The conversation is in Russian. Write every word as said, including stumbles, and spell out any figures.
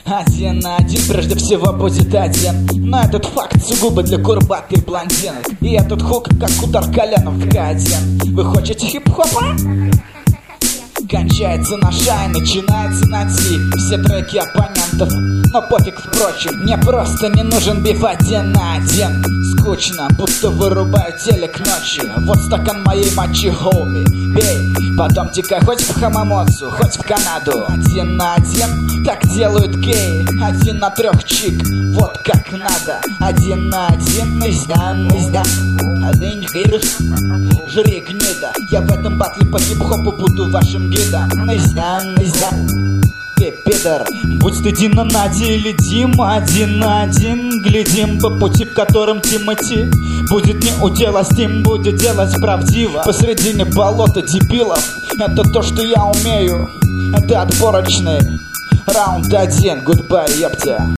Один на один прежде всего будет один. Но этот факт сугубо для курбатых блондинок. И этот хук как удар коленом в К один. Вы хотите хип-хопа? Кончается на шай, начинается на ти. Все треки оппонентов, но пофиг впрочем. Мне просто не нужен биф один на один. Скучно, будто вырубаю телек ночью. Вот стакан моей мочи, хоуми, бей. Потом текай хоть в Хамамоцу, хоть в Канаду. Один на один, так делают геи. Один на трех чик, вот как надо. Один на один, нельзя, нельзя. Один вирус, жри гнида. Я в этом батле по хип-хопу буду вашим гидом. Нельзя, нельзя. Ты пидор, будь ты Дина, Надя или Дима. Один на один, глядим по пути, в котором Тимати будет не удела, Стим будет делать правдиво. Посредине болота дебилов, это то, что я умею. Это отборочный раунд один, гудбай, ёптя.